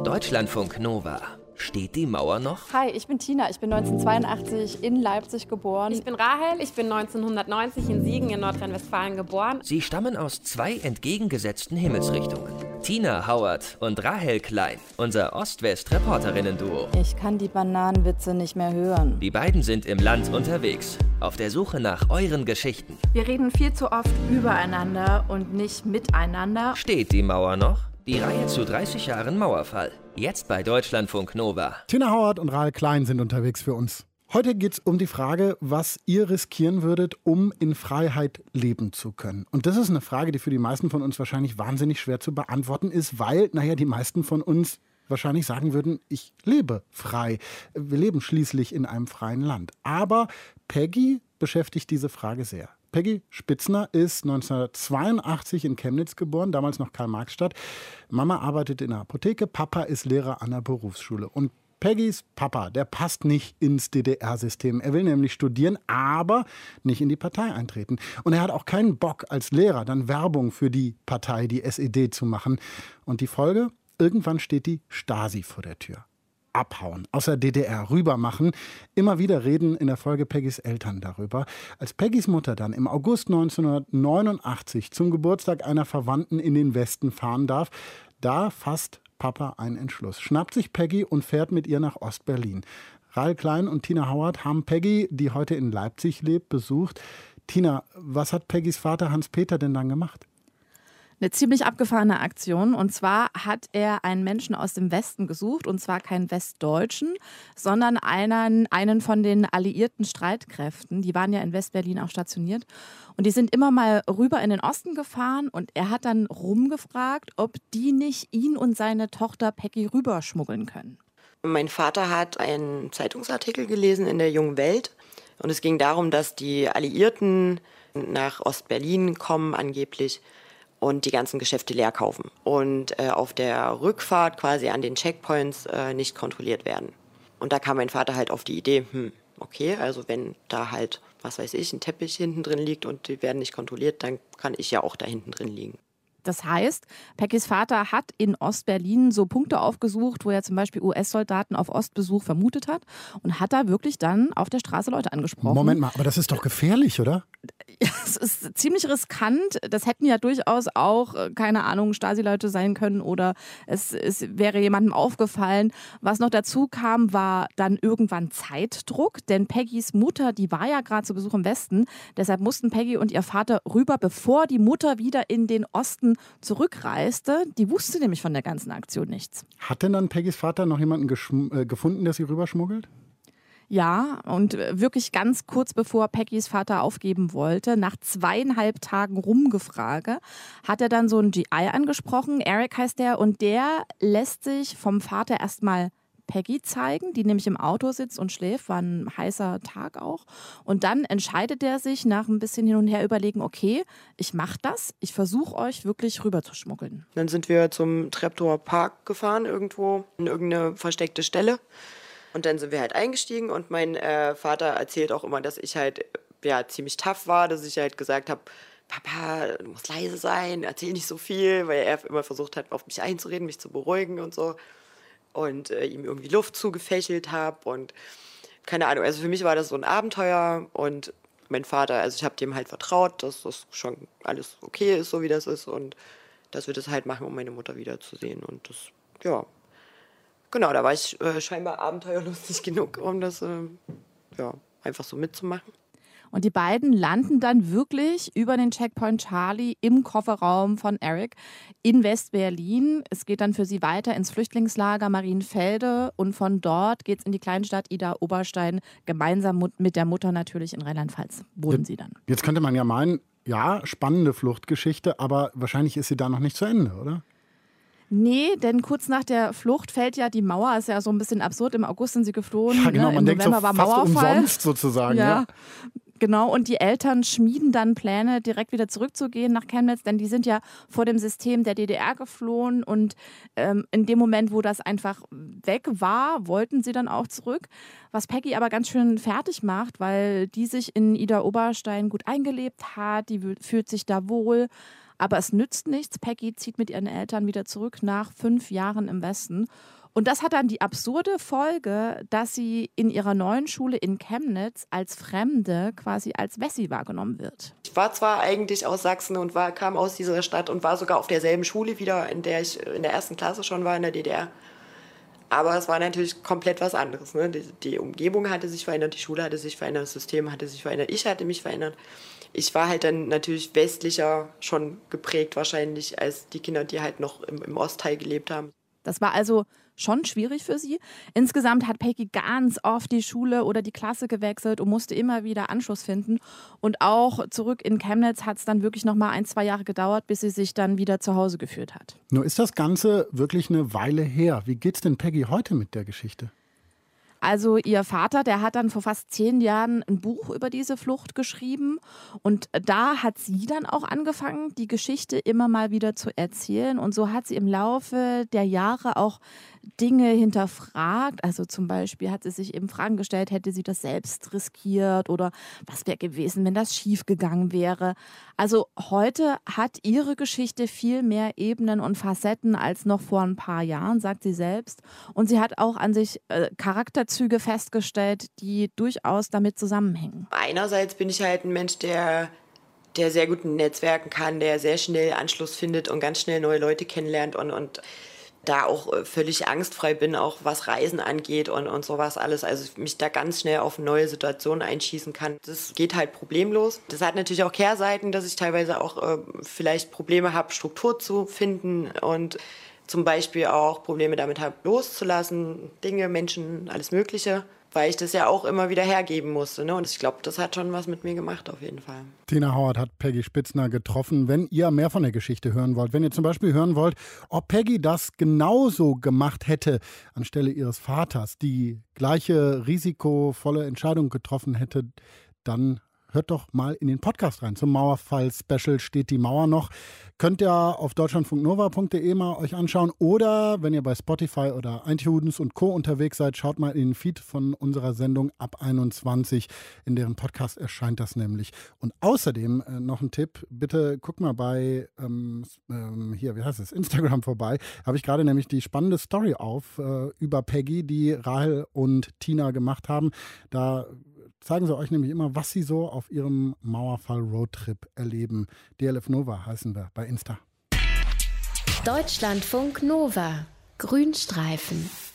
Deutschlandfunk Nova. Steht die Mauer noch? Hi, ich bin Tina. Ich bin 1982 in Leipzig geboren. Ich bin Rahel. Ich bin 1990 in Siegen in Nordrhein-Westfalen geboren. Sie stammen aus zwei entgegengesetzten Himmelsrichtungen. Tina Howard und Rahel Klein, unser Ost-West-Reporterinnen-Duo. Ich kann die Bananenwitze nicht mehr hören. Die beiden sind im Land unterwegs, auf der Suche nach euren Geschichten. Wir reden viel zu oft übereinander und nicht miteinander. Steht die Mauer noch? Die Reihe zu 30 Jahren Mauerfall. Jetzt bei Deutschlandfunk Nova. Tina Howard und Rahel Klein sind unterwegs für uns. Heute geht es um die Frage, was ihr riskieren würdet, um in Freiheit leben zu können. Und das ist eine Frage, die für die meisten von uns wahrscheinlich wahnsinnig schwer zu beantworten ist, weil, die meisten von uns wahrscheinlich sagen würden, ich lebe frei. Wir leben schließlich in einem freien Land. Aber Peggy beschäftigt diese Frage sehr. Peggy Spitzner ist 1982 in Chemnitz geboren, damals noch Karl-Marx-Stadt. Mama arbeitet in der Apotheke, Papa ist Lehrer an der Berufsschule. Und Peggys Papa, der passt nicht ins DDR-System. Er will nämlich studieren, aber nicht in die Partei eintreten. Und er hat auch keinen Bock, als Lehrer dann Werbung für die Partei, die SED, zu machen. Und die Folge? Irgendwann steht die Stasi vor der Tür. Abhauen, aus der DDR rübermachen. Immer wieder reden in der Folge Peggys Eltern darüber. Als Peggys Mutter dann im August 1989 zum Geburtstag einer Verwandten in den Westen fahren darf, da fasst Papa einen Entschluss, schnappt sich Peggy und fährt mit ihr nach Ostberlin. Rahel Klein und Tina Howard haben Peggy, die heute in Leipzig lebt, besucht. Tina, was hat Peggys Vater Hans-Peter denn dann gemacht? Eine ziemlich abgefahrene Aktion. Und zwar hat er einen Menschen aus dem Westen gesucht. Und zwar keinen Westdeutschen, sondern einen von den alliierten Streitkräften. Die waren ja in Westberlin auch stationiert. Und die sind immer mal rüber in den Osten gefahren. Und er hat dann rumgefragt, ob die nicht ihn und seine Tochter Peggy rüberschmuggeln können. Mein Vater hat einen Zeitungsartikel gelesen in der Jungen Welt. Und es ging darum, dass die Alliierten nach Ostberlin kommen angeblich und die ganzen Geschäfte leer kaufen und auf der Rückfahrt quasi an den Checkpoints nicht kontrolliert werden. Und da kam mein Vater halt auf die Idee, okay, also wenn da halt, was weiß ich, ein Teppich hinten drin liegt und die werden nicht kontrolliert, dann kann ich ja auch da hinten drin liegen. Das heißt, Peggys Vater hat in Ostberlin so Punkte aufgesucht, wo er zum Beispiel US-Soldaten auf Ostbesuch vermutet hat und hat da wirklich dann auf der Straße Leute angesprochen. Moment mal, aber das ist doch gefährlich, oder? Ja, es ist ziemlich riskant. Das hätten ja durchaus auch, keine Ahnung, Stasi-Leute sein können oder es wäre jemandem aufgefallen. Was noch dazu kam, war dann irgendwann Zeitdruck, denn Peggys Mutter, die war ja gerade zu Besuch im Westen. Deshalb mussten Peggy und ihr Vater rüber, bevor die Mutter wieder in den Osten zurückreiste. Die wusste nämlich von der ganzen Aktion nichts. Hat denn dann Peggys Vater noch jemanden gefunden, der sie rüberschmuggelt? Ja, und wirklich ganz kurz bevor Peggys Vater aufgeben wollte, nach 2,5 Tagen Rumgefrage, hat er dann so einen GI angesprochen. Eric heißt der und der lässt sich vom Vater erstmal Peggy zeigen, die nämlich im Auto sitzt und schläft, war ein heißer Tag auch. Und dann entscheidet er sich nach ein bisschen hin und her überlegen, okay, ich mache das, ich versuche euch wirklich rüber zu schmuggeln. Dann sind wir zum Treptower Park gefahren, irgendwo in irgendeine versteckte Stelle. Und dann sind wir halt eingestiegen und mein Vater erzählt auch immer, dass ich halt ziemlich tough war, dass ich halt gesagt habe, Papa, du musst leise sein, erzähl nicht so viel, weil er immer versucht hat, auf mich einzureden, mich zu beruhigen und so. Und ihm irgendwie Luft zugefächelt habe und keine Ahnung, also für mich war das so ein Abenteuer und mein Vater, also ich habe dem halt vertraut, dass das schon alles okay ist, so wie das ist und dass wir das halt machen, um meine Mutter wiederzusehen und das, ja, genau, da war ich scheinbar abenteuerlustig genug, um das einfach so mitzumachen. Und die beiden landen dann wirklich über den Checkpoint Charlie im Kofferraum von Eric in West-Berlin. Es geht dann für sie weiter ins Flüchtlingslager Marienfelde und von dort geht es in die Kleinstadt Idar-Oberstein, gemeinsam mit der Mutter natürlich in Rheinland-Pfalz wohnen sie dann. Jetzt könnte man ja meinen, ja, spannende Fluchtgeschichte, aber wahrscheinlich ist sie da noch nicht zu Ende, oder? Nee, denn kurz nach der Flucht fällt ja die Mauer, ist ja so ein bisschen absurd, im August sind sie geflohen. Ja, genau, man im denkt November so war fast Mauerfall. umsonst sozusagen. Ja. Genau, und die Eltern schmieden dann Pläne, direkt wieder zurückzugehen nach Chemnitz, denn die sind ja vor dem System der DDR geflohen und in dem Moment, wo das einfach weg war, wollten sie dann auch zurück. Was Peggy aber ganz schön fertig macht, weil die sich in Idar-Oberstein gut eingelebt hat, die fühlt sich da wohl. Aber es nützt nichts. Peggy zieht mit ihren Eltern wieder zurück nach 5 Jahren im Westen. Und das hat dann die absurde Folge, dass sie in ihrer neuen Schule in Chemnitz als Fremde, quasi als Wessi wahrgenommen wird. Ich war zwar eigentlich aus Sachsen und kam aus dieser Stadt und war sogar auf derselben Schule wieder, in der ich in der 1. Klasse schon war in der DDR. Aber es war natürlich komplett was anderes. Ne? Die Umgebung hatte sich verändert, die Schule hatte sich verändert, das System hatte sich verändert, ich hatte mich verändert. Ich war halt dann natürlich westlicher schon geprägt wahrscheinlich als die Kinder, die halt noch im Ostteil gelebt haben. Das war also schon schwierig für sie. Insgesamt hat Peggy ganz oft die Schule oder die Klasse gewechselt und musste immer wieder Anschluss finden. Und auch zurück in Chemnitz hat es dann wirklich noch mal 1-2 Jahre gedauert, bis sie sich dann wieder zu Hause gefühlt hat. Nur ist das Ganze wirklich eine Weile her. Wie geht's denn Peggy heute mit der Geschichte? Also ihr Vater, der hat dann vor fast 10 Jahren ein Buch über diese Flucht geschrieben und da hat sie dann auch angefangen, die Geschichte immer mal wieder zu erzählen und so hat sie im Laufe der Jahre auch Dinge hinterfragt. Also zum Beispiel hat sie sich eben Fragen gestellt, hätte sie das selbst riskiert oder was wäre gewesen, wenn das schief gegangen wäre. Also heute hat ihre Geschichte viel mehr Ebenen und Facetten als noch vor ein paar Jahren, sagt sie selbst. Und sie hat auch an sich Charakterzüge festgestellt, die durchaus damit zusammenhängen. Einerseits bin ich halt ein Mensch, der sehr gut netzwerken kann, der sehr schnell Anschluss findet und ganz schnell neue Leute kennenlernt und da auch völlig angstfrei bin, auch was Reisen angeht und sowas alles. Also mich da ganz schnell auf neue Situationen einschießen kann. Das geht halt problemlos. Das hat natürlich auch Kehrseiten, dass ich teilweise auch vielleicht Probleme habe, Struktur zu finden und zum Beispiel auch Probleme damit habe, loszulassen, Dinge, Menschen, alles Mögliche, weil ich das ja auch immer wieder hergeben musste. Ne? Und ich glaube, das hat schon was mit mir gemacht, auf jeden Fall. Tina Hauert hat Peggy Spitzner getroffen. Wenn ihr mehr von der Geschichte hören wollt, wenn ihr zum Beispiel hören wollt, ob Peggy das genauso gemacht hätte, anstelle ihres Vaters, die gleiche risikovolle Entscheidung getroffen hätte, dann hört doch mal in den Podcast rein. Zum Mauerfall-Special Steht die Mauer noch. Könnt ihr auf deutschlandfunknova.de mal euch anschauen. Oder wenn ihr bei Spotify oder iTunes und Co. unterwegs seid, schaut mal in den Feed von unserer Sendung ab 21. In deren Podcast erscheint das nämlich. Und außerdem noch ein Tipp. Bitte guckt mal bei Instagram vorbei. Habe ich gerade nämlich die spannende Story auf über Peggy, die Rahel und Tina gemacht haben. Da zeigen sie euch nämlich immer, was sie so auf ihrem Mauerfall-Roadtrip erleben. DLF Nova heißen wir bei Insta. Deutschlandfunk Nova. Grünstreifen.